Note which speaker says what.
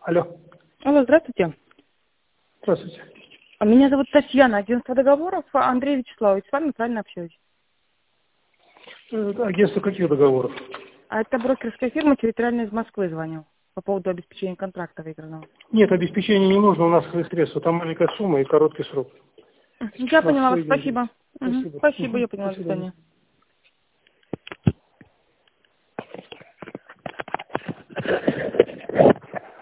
Speaker 1: Алло.
Speaker 2: Алло, здравствуйте.
Speaker 1: Здравствуйте.
Speaker 2: Меня зовут Татьяна, агентство договоров. Андрей Вячеславович, с вами правильно общаюсь?
Speaker 1: Агентство каких договоров?
Speaker 2: А это брокерская фирма территориальная из Москвы звонил по поводу обеспечения контракта выигранного.
Speaker 1: Нет, обеспечения не нужно, у нас свои средства. Там маленькая сумма и короткий срок.
Speaker 2: Я
Speaker 1: У нас
Speaker 2: поняла вас,
Speaker 1: свои деньги.
Speaker 2: спасибо.
Speaker 1: Спасибо.
Speaker 2: Спасибо, я поняла,
Speaker 1: До
Speaker 2: до
Speaker 1: свидания.
Speaker 2: свидания.